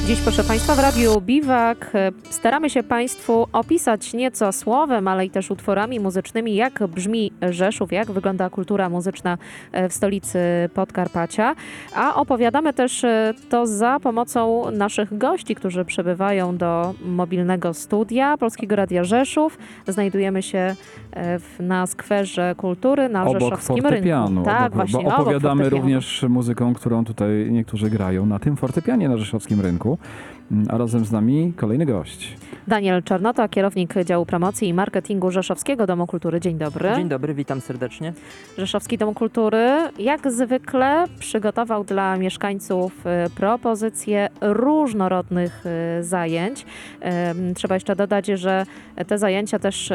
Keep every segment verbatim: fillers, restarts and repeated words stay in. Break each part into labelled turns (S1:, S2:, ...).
S1: Dziś, proszę Państwa, w Radiu Biwak staramy się Państwu opisać nieco słowem, ale i też utworami muzycznymi, jak brzmi Rzeszów, jak wygląda kultura muzyczna w stolicy Podkarpacia. A opowiadamy też to za pomocą naszych gości, którzy przybywają do mobilnego studia Polskiego Radia Rzeszów. Znajdujemy się w, na skwerze kultury na
S2: obok
S1: rzeszowskim
S2: fortepianu.
S1: rynku. Tak,
S2: obok,
S1: właśnie,
S2: bo opowiadamy
S1: obok
S2: również muzyką, którą tutaj niektórzy grają na tym fortepianie na rzeszowskim rynku. A razem z nami kolejny gość.
S1: Daniel Czernota, kierownik działu promocji i marketingu Rzeszowskiego Domu Kultury. Dzień dobry.
S3: Dzień dobry, witam serdecznie.
S1: Rzeszowski Dom Kultury jak zwykle przygotował dla mieszkańców propozycje różnorodnych zajęć. Trzeba jeszcze dodać, że te zajęcia też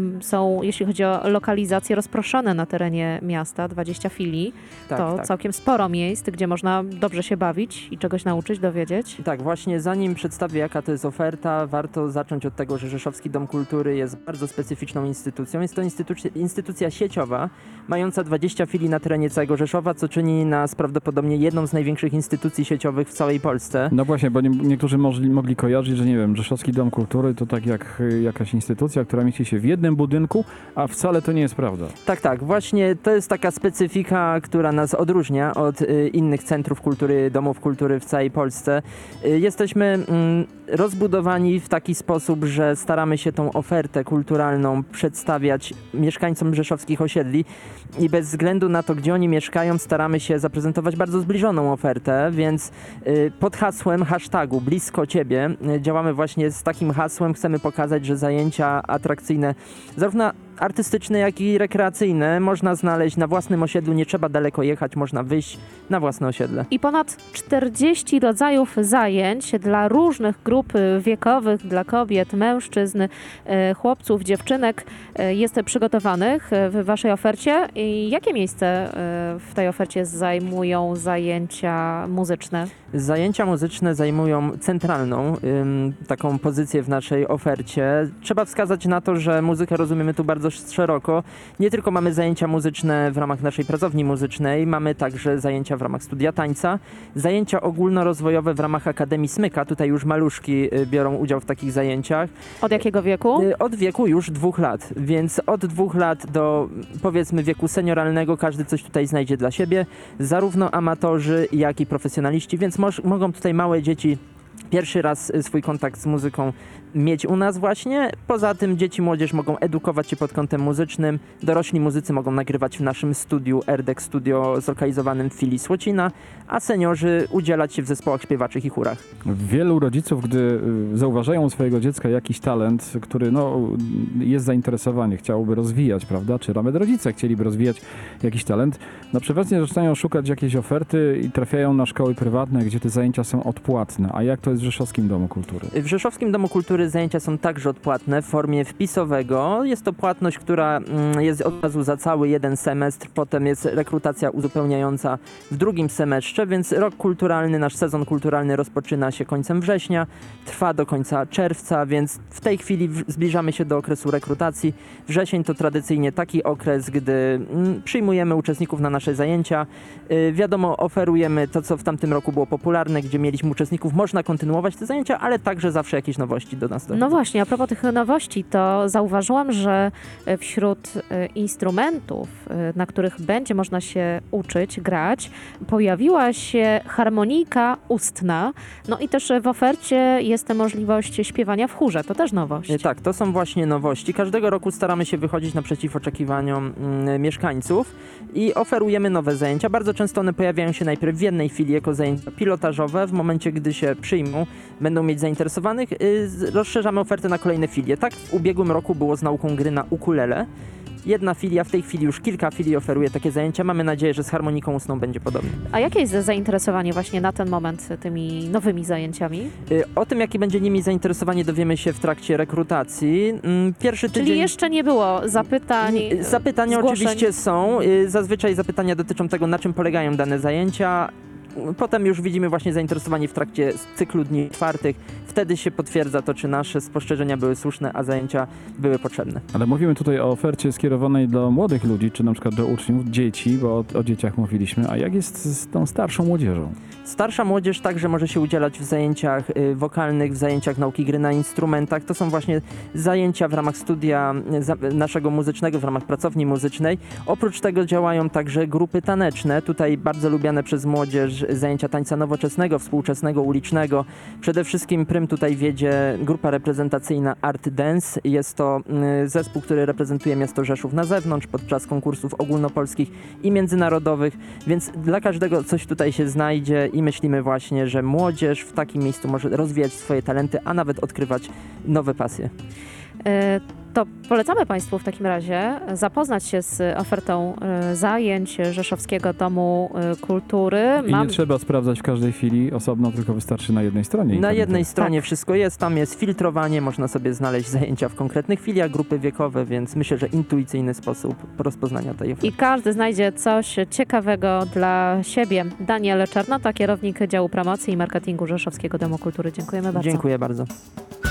S1: są, jeśli chodzi o lokalizację, rozproszone na terenie miasta. dwadzieścia filii.
S3: Tak,
S1: to
S3: tak.
S1: całkiem sporo miejsc, gdzie można dobrze się bawić i czegoś nauczyć, dowiedzieć.
S3: Tak, właśnie zanim przedstawię, jaka to jest oferta, warto zacząć od tego, że Rzeszowski Dom Kultury jest bardzo specyficzną instytucją. Jest to instytucja, instytucja sieciowa, mająca dwadzieścia filii na terenie całego Rzeszowa, co czyni nas prawdopodobnie jedną z największych instytucji sieciowych w całej Polsce.
S2: No właśnie, bo nie, niektórzy mogli, mogli kojarzyć, że nie wiem, Rzeszowski Dom Kultury to tak jak jakaś instytucja, która mieści się w jednym budynku, a wcale to nie jest prawda.
S3: Tak, tak, właśnie to jest taka specyfika, która nas odróżnia od y, innych centrów kultury, domów kultury w całej Polsce. Y, jesteśmy mm, rozbudowani w taki sposób, że staramy się tą ofertę kulturalną przedstawiać mieszkańcom rzeszowskich osiedli i bez względu na to, gdzie oni mieszkają, staramy się zaprezentować bardzo zbliżoną ofertę, więc y, pod hasłem hashtagu Blisko Ciebie y, działamy właśnie z takim hasłem. Chcemy pokazać, że zajęcia atrakcyjne, zarówno artystyczne, jak i rekreacyjne można znaleźć na własnym osiedlu, nie trzeba daleko jechać, można wyjść na własne osiedle.
S1: I ponad czterdzieści rodzajów zajęć dla różnych grup wiekowych, dla kobiet, mężczyzn, chłopców, dziewczynek jest przygotowanych w Waszej ofercie. I jakie miejsce w tej ofercie zajmują zajęcia muzyczne?
S3: Zajęcia muzyczne zajmują centralną ym, taką pozycję w naszej ofercie. Trzeba wskazać na to, że muzykę rozumiemy tu bardzo szeroko. Nie tylko mamy zajęcia muzyczne w ramach naszej pracowni muzycznej, mamy także zajęcia w ramach studia tańca, zajęcia ogólnorozwojowe w ramach Akademii Smyka. Tutaj już maluszki y, biorą udział w takich zajęciach.
S1: Od jakiego wieku?
S3: Y, od wieku już dwóch lat, więc od dwóch lat do powiedzmy wieku senioralnego każdy coś tutaj znajdzie dla siebie, zarówno amatorzy, jak i profesjonaliści, więc moż, mogą tutaj małe dzieci pierwszy raz swój kontakt z muzyką mieć u nas właśnie. Poza tym dzieci, młodzież mogą edukować się pod kątem muzycznym. Dorośli muzycy mogą nagrywać w naszym studiu R D E K Studio zlokalizowanym w filii Słocina, a seniorzy udzielać się w zespołach śpiewaczych i chórach.
S2: Wielu rodziców, gdy zauważają u swojego dziecka jakiś talent, który no, jest zainteresowany, chciałoby rozwijać, prawda? Czy nawet rodzice chcieliby rozwijać jakiś talent, no przeważnie zaczynają szukać jakiejś oferty i trafiają na szkoły prywatne, gdzie te zajęcia są odpłatne. A jak to jest w Rzeszowskim Domu Kultury?
S3: W Rzeszowskim Domu Kultury zajęcia są także odpłatne w formie wpisowego. Jest to płatność, która mm, jest od razu za cały jeden semestr, potem jest rekrutacja uzupełniająca w drugim semestrze, więc rok kulturalny, nasz sezon kulturalny rozpoczyna się końcem września, trwa do końca czerwca, więc w tej chwili w, zbliżamy się do okresu rekrutacji. Wrzesień to tradycyjnie taki okres, gdy mm, przyjmujemy uczestników na nasze zajęcia. Yy, wiadomo, oferujemy to, co w tamtym roku było popularne, gdzie mieliśmy uczestników, można kontynuować te zajęcia, ale także zawsze jakieś nowości do nas dochodzą.
S1: No właśnie, a propos tych nowości, to zauważyłam, że wśród instrumentów, na których będzie można się uczyć, grać, pojawiła się harmonika ustna, no i też w ofercie jest możliwość śpiewania w chórze, to też nowość.
S3: Tak, to są właśnie nowości. Każdego roku staramy się wychodzić naprzeciw oczekiwaniom mm, mieszkańców i oferujemy nowe zajęcia. Bardzo często one pojawiają się najpierw w jednej filii jako zajęcia pilotażowe. W momencie, gdy się przyjmą, będą mieć zainteresowanych, yy, rozszerzamy ofertę na kolejne filie. Tak w ubiegłym roku było z nauką gry na ukulele. Jedna filia, w tej chwili już kilka filii oferuje takie zajęcia. Mamy nadzieję, że z harmoniką ustną będzie podobnie.
S1: A jakie jest zainteresowanie właśnie na ten moment tymi nowymi zajęciami?
S3: Yy, o tym, jakie będzie nimi zainteresowanie, dowiemy się w trakcie rekrutacji. Yy, pierwszy
S1: Czyli
S3: tydzień...
S1: jeszcze nie było zapytań,
S3: Zapytania
S1: zgłoszeń.
S3: oczywiście są. Yy, Zazwyczaj zapytania dotyczą tego, na czym polegają dane zajęcia. potem już widzimy właśnie zainteresowanie w trakcie cyklu dni czwartych. Wtedy się potwierdza to, czy nasze spostrzeżenia były słuszne, a zajęcia były potrzebne.
S2: Ale mówimy tutaj o ofercie skierowanej do młodych ludzi, czy na przykład do uczniów, dzieci, bo o, o dzieciach mówiliśmy. A jak jest z tą starszą młodzieżą?
S3: Starsza młodzież także może się udzielać w zajęciach y, wokalnych, w zajęciach nauki gry na instrumentach. To są właśnie zajęcia w ramach studia y, za, naszego muzycznego, w ramach pracowni muzycznej. Oprócz tego działają także grupy taneczne. Tutaj bardzo lubiane przez młodzież zajęcia tańca nowoczesnego, współczesnego, ulicznego. Przede wszystkim prym tutaj wiedzie grupa reprezentacyjna Art Dance. Jest to y, zespół, który reprezentuje miasto Rzeszów na zewnątrz podczas konkursów ogólnopolskich i międzynarodowych, więc dla każdego coś tutaj się znajdzie i myślimy właśnie, że młodzież w takim miejscu może rozwijać swoje talenty, a nawet odkrywać nowe pasje.
S1: E, To polecamy Państwu w takim razie zapoznać się z ofertą e, zajęć Rzeszowskiego Domu e, Kultury.
S2: I nie trzeba sprawdzać w każdej chwili osobno, tylko wystarczy na jednej stronie
S3: Na
S2: internetowej.
S3: jednej stronie
S1: Tak.
S3: wszystko jest, tam jest filtrowanie, można sobie znaleźć zajęcia w konkretnych filiach, grupy wiekowe, więc myślę, że intuicyjny sposób rozpoznania tej oferty.
S1: I każdy znajdzie coś ciekawego dla siebie. Daniel Czarnota, kierownik działu promocji i marketingu Rzeszowskiego Domu Kultury. Dziękujemy bardzo.
S3: Dziękuję bardzo.